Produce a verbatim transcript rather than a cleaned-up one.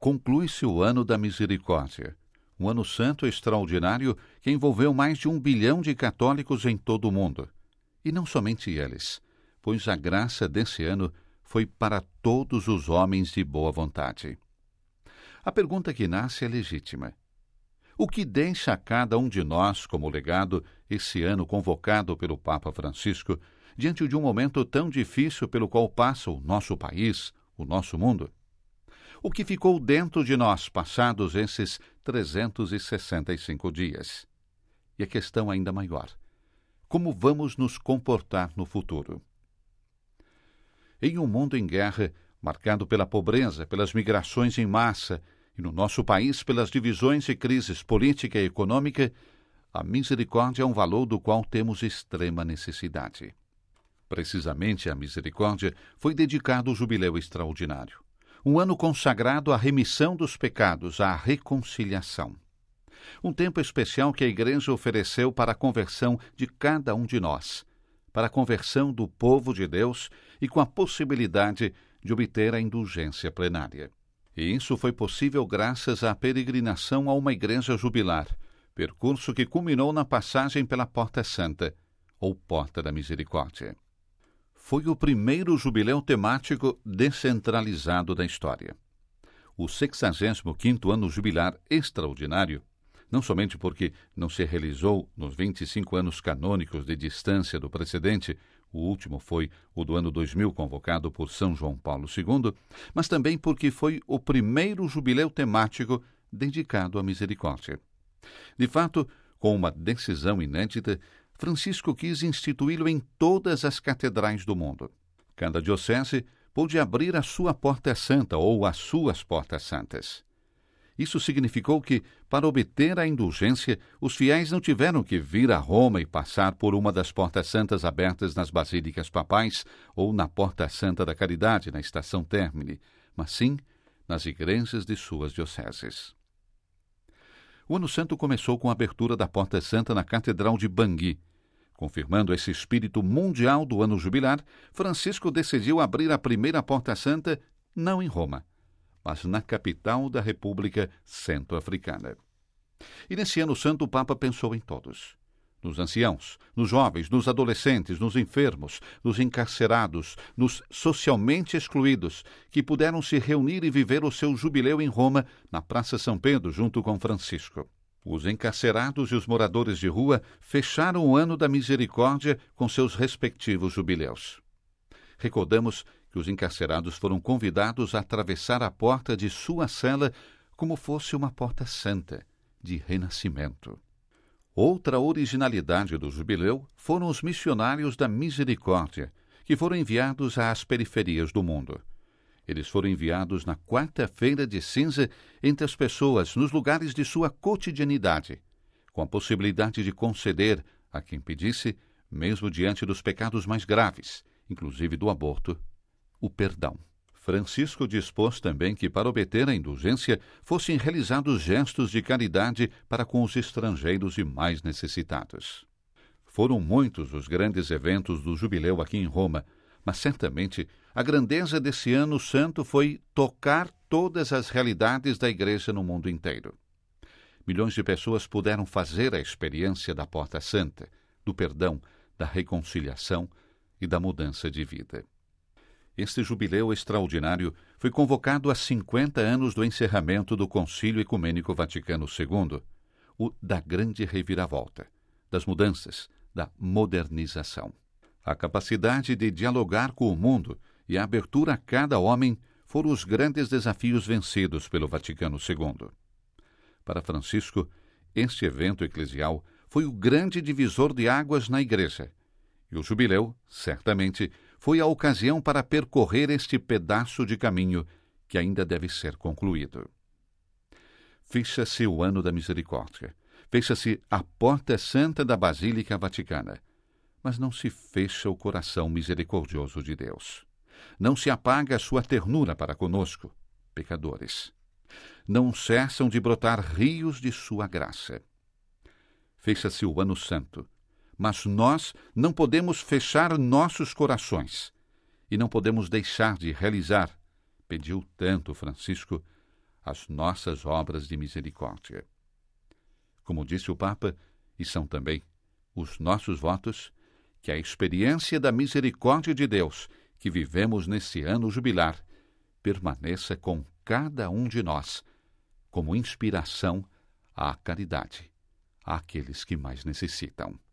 conclui-se o Ano da Misericórdia, um ano santo extraordinário que envolveu mais de um bilhão de católicos em todo o mundo. E não somente eles, pois a graça desse ano foi para todos os homens de boa vontade. A pergunta que nasce é legítima. O que deixa a cada um de nós como legado esse ano convocado pelo Papa Francisco, diante de um momento tão difícil pelo qual passa o nosso país, o nosso mundo? O que ficou dentro de nós passados esses trezentos e sessenta e cinco dias? E a questão ainda maior: como vamos nos comportar no futuro? Em um mundo em guerra, marcado pela pobreza, pelas migrações em massa, e no nosso país pelas divisões e crises política e econômica, a misericórdia é um valor do qual temos extrema necessidade. Precisamente a misericórdia foi dedicado o jubileu extraordinário, um ano consagrado à remissão dos pecados, à reconciliação. Um tempo especial que a Igreja ofereceu para a conversão de cada um de nós, para a conversão do povo de Deus e com a possibilidade de obter a indulgência plenária. E isso foi possível graças à peregrinação a uma igreja jubilar, percurso que culminou na passagem pela Porta Santa, ou Porta da Misericórdia. Foi o primeiro jubileu temático descentralizado da história. O sexagésimo quinto ano jubilar extraordinário, não somente porque não se realizou nos vinte e cinco anos canônicos de distância do precedente, o último foi o do ano dois mil, convocado por São João Paulo segundo, mas também porque foi o primeiro jubileu temático dedicado à misericórdia. De fato, com uma decisão inédita, Francisco quis instituí-lo em todas as catedrais do mundo. Cada diocese pôde abrir a sua porta santa ou as suas portas santas. Isso significou que, para obter a indulgência, os fiéis não tiveram que vir a Roma e passar por uma das portas santas abertas nas basílicas papais ou na Porta Santa da Caridade, na Estação Termini, mas sim nas igrejas de suas dioceses. O Ano Santo começou com a abertura da Porta Santa na Catedral de Bangui. Confirmando esse espírito mundial do ano jubilar, Francisco decidiu abrir a primeira Porta Santa não em Roma, mas na capital da República Centro-Africana. E nesse Ano Santo o Papa pensou em todos. Nos anciãos, nos jovens, nos adolescentes, nos enfermos, nos encarcerados, nos socialmente excluídos, que puderam se reunir e viver o seu jubileu em Roma, na Praça São Pedro, junto com Francisco. Os encarcerados e os moradores de rua fecharam o Ano da Misericórdia com seus respectivos jubileus. Recordamos que os encarcerados foram convidados a atravessar a porta de sua cela como fosse uma porta santa, de renascimento. Outra originalidade do jubileu foram os missionários da misericórdia, que foram enviados às periferias do mundo. Eles foram enviados na quarta-feira de cinza entre as pessoas, nos lugares de sua cotidianidade, com a possibilidade de conceder a quem pedisse, mesmo diante dos pecados mais graves, inclusive do aborto, o perdão. Francisco dispôs também que, para obter a indulgência, fossem realizados gestos de caridade para com os estrangeiros e mais necessitados. Foram muitos os grandes eventos do jubileu aqui em Roma, mas certamente a grandeza desse ano santo foi tocar todas as realidades da Igreja no mundo inteiro. Milhões de pessoas puderam fazer a experiência da Porta Santa, do perdão, da reconciliação e da mudança de vida. Este jubileu extraordinário foi convocado há cinquenta anos do encerramento do Concílio Ecumênico Vaticano segundo, o da grande reviravolta, das mudanças, da modernização. A capacidade de dialogar com o mundo e a abertura a cada homem foram os grandes desafios vencidos pelo Vaticano segundo. Para Francisco, este evento eclesial foi o grande divisor de águas na Igreja, e o jubileu, certamente, foi a ocasião para percorrer este pedaço de caminho que ainda deve ser concluído. Fecha-se o Ano da Misericórdia, fecha-se a Porta Santa da Basílica Vaticana, mas não se fecha o coração misericordioso de Deus. Não se apaga a sua ternura para conosco, pecadores. Não cessam de brotar rios de sua graça. Fecha-se o Ano Santo, mas nós não podemos fechar nossos corações e não podemos deixar de realizar, pediu tanto Francisco, as nossas obras de misericórdia. Como disse o Papa, e são também os nossos votos, que a experiência da misericórdia de Deus que vivemos nesse ano jubilar permaneça com cada um de nós, como inspiração à caridade, àqueles que mais necessitam.